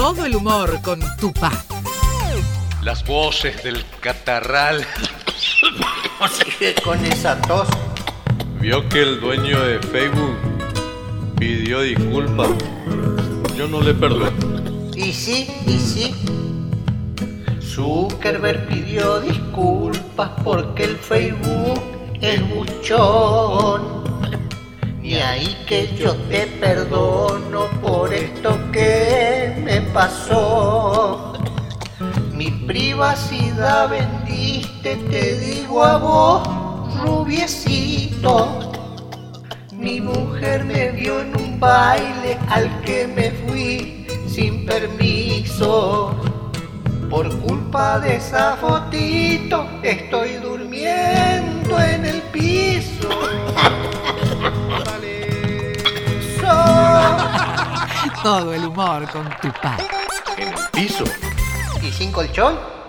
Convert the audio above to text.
Todo el humor con Tupac. Las voces del catarral. Sigue con esa tos. Vio que el dueño de Facebook pidió disculpas. Yo no le perdono. Y sí. Zuckerberg pidió disculpas porque el Facebook es buchón. Ni ahí que yo te perdono por esto que me pasó. Mi privacidad vendiste, te digo a vos, rubiecito. Mi mujer me vio en un baile al que me fui sin permiso. Por culpa de esa fotito estoy durmiendo en el piso. Todo el humor con Tupac. ¿En el piso? ¿Y sin colchón?